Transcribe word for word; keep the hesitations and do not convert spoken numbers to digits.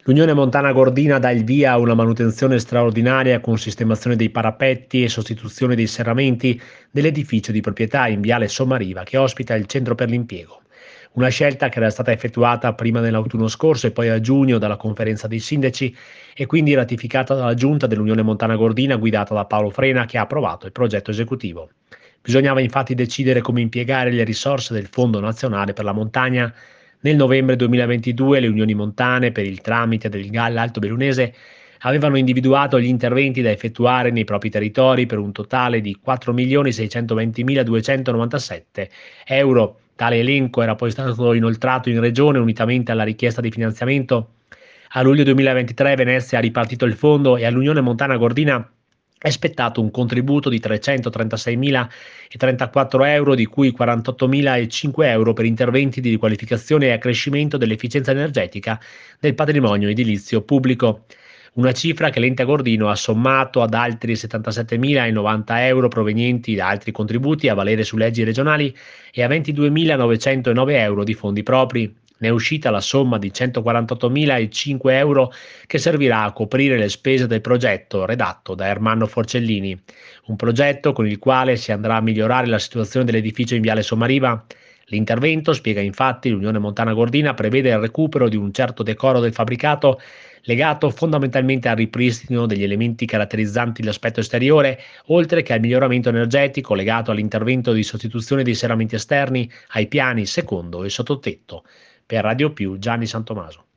L'Unione Montana Gordina dà il via a una manutenzione straordinaria con sistemazione dei parapetti e sostituzione dei serramenti dell'edificio di proprietà in Viale Sommariva che ospita il centro per l'impiego. Una scelta che era stata effettuata prima nell'autunno scorso e poi a giugno dalla conferenza dei sindaci e quindi ratificata dalla giunta dell'Unione Montana Gordina guidata da Paolo Frena che ha approvato il progetto esecutivo. Bisognava infatti decidere come impiegare le risorse del Fondo Nazionale per la Montagna. Nel novembre duemilaventidue le Unioni Montane, per il tramite del G A L Alto Bellunese, avevano individuato gli interventi da effettuare nei propri territori per un totale di quattro milioni seicentoventimiladuecentonovantasette euro. Tale elenco era poi stato inoltrato in regione unitamente alla richiesta di finanziamento. A luglio duemilaventitré Venezia ha ripartito il fondo e all'Unione Montana Gordina è spettato un contributo di trecentotrentaseiemilatrentaquattro euro, di cui quarantottomilacinque euro per interventi di riqualificazione e accrescimento dell'efficienza energetica del patrimonio edilizio pubblico. Una cifra che l'ente Gordino ha sommato ad altri settantasettemila novanta euro provenienti da altri contributi a valere su leggi regionali e a ventiduemilanovecentone euro di fondi propri. Ne è uscita la somma di centoquarantottomilacinque euro che servirà a coprire le spese del progetto redatto da Ermanno Forcellini, un progetto con il quale si andrà a migliorare la situazione dell'edificio in Viale Sommariva. L'intervento, spiega infatti l'Unione Montana Gordina, prevede il recupero di un certo decoro del fabbricato legato fondamentalmente al ripristino degli elementi caratterizzanti l'aspetto esteriore, oltre che al miglioramento energetico legato all'intervento di sostituzione dei serramenti esterni, ai piani secondo e sottotetto. Per Radio Più, Gianni Santomaso.